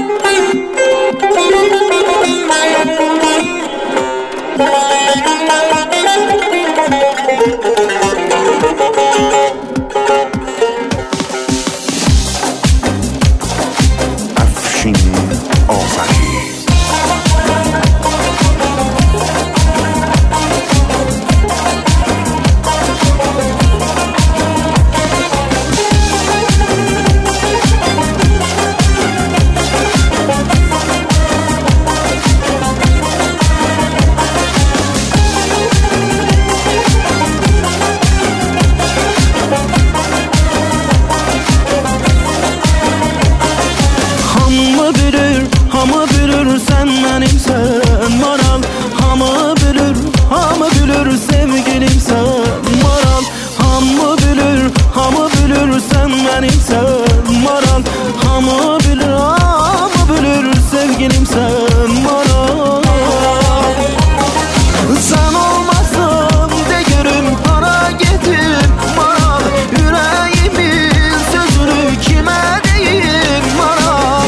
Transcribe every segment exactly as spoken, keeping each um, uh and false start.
افشین آفرین. Hamı bilir sen benimsen maral. Hamı bilir, hamı bilir sevgilimsen maral. Hamı bilir, hamı bilir sen benimsen maral. Hamı bilir, hamı bilir sevgilimsen maral. Sen olmazsan değerim para getir maral. Yüreğimin sözünü kime deyim maral.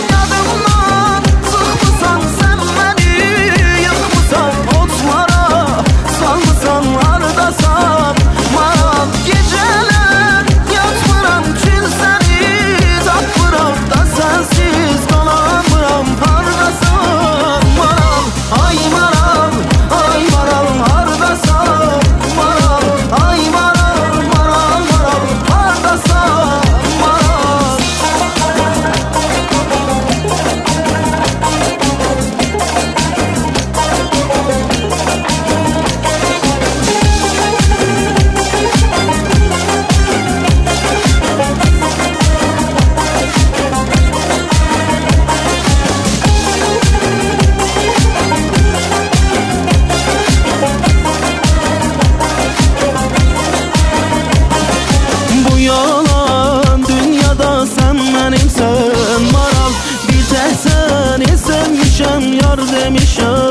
Yalan dünyada sen benimsen maral. Bir tek seni sevmişem yar demişem.